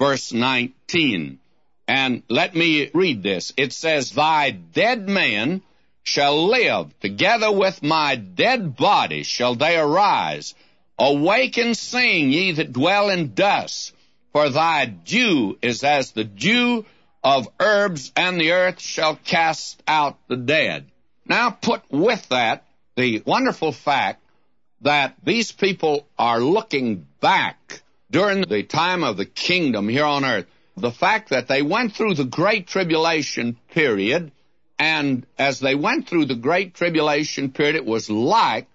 verse 19. And let me read this. It says, Thy dead men shall live, together with my dead body shall they arise. Awake and sing, ye that dwell in dust, for thy dew is as the dew of herbs, and the earth shall cast out the dead. Now put with that the wonderful fact that these people are looking back during the time of the kingdom here on earth. The fact that they went through the Great Tribulation period, and as they went through the Great Tribulation period, it was like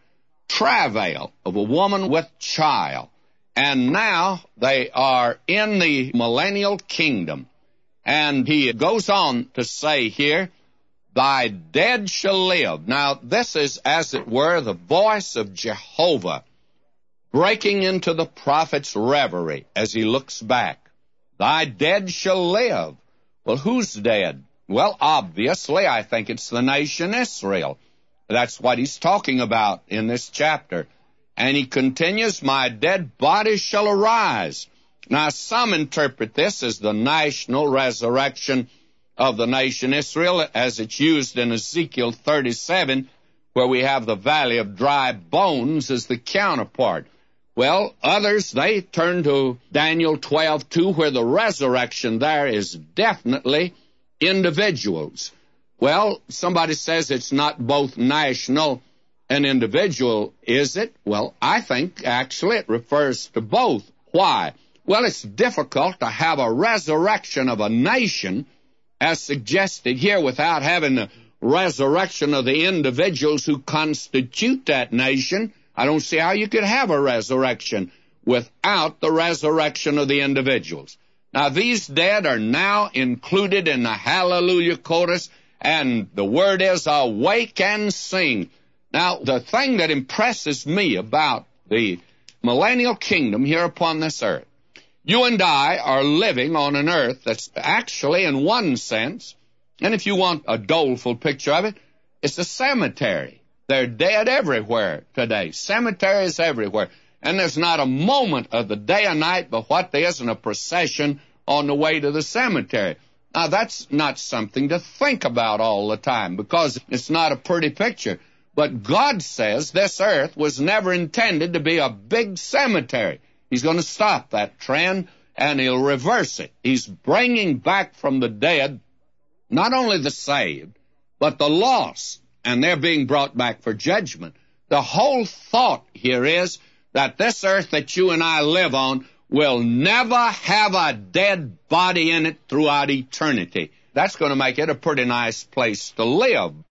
travail of a woman with child. And now they are in the millennial kingdom. And he goes on to say here, Thy dead shall live. Now, this is, as it were, the voice of Jehovah breaking into the prophet's reverie as he looks back. Thy dead shall live. Well, who's dead? Well, obviously, I think it's the nation Israel. That's what he's talking about in this chapter. And he continues, My dead body shall arise. Now, some interpret this as the national resurrection of the nation Israel, as it's used in Ezekiel 37, where we have the valley of dry bones as the counterpart. Well, others, they turn to Daniel 12:2, where the resurrection there is definitely individuals. Well, somebody says it's not both national and individual, is it? Well, I think actually it refers to both. Why? Well, it's difficult to have a resurrection of a nation, as suggested here, without having the resurrection of the individuals who constitute that nation. I don't see how you could have a resurrection without the resurrection of the individuals. Now, these dead are now included in the Hallelujah chorus, and the word is, Awake and sing. Now, the thing that impresses me about the millennial kingdom here upon this earth, you and I are living on an earth that's actually, in one sense, and if you want a doleful picture of it, it's a cemetery. They're dead everywhere today. Cemeteries everywhere. And there's not a moment of the day or night but what there isn't a procession on the way to the cemetery. Now, that's not something to think about all the time, because it's not a pretty picture. But God says this earth was never intended to be a big cemetery. He's going to stop that trend, and he'll reverse it. He's bringing back from the dead not only the saved, but the lost, and they're being brought back for judgment. The whole thought here is that this earth that you and I live on will never have a dead body in it throughout eternity. That's going to make it a pretty nice place to live.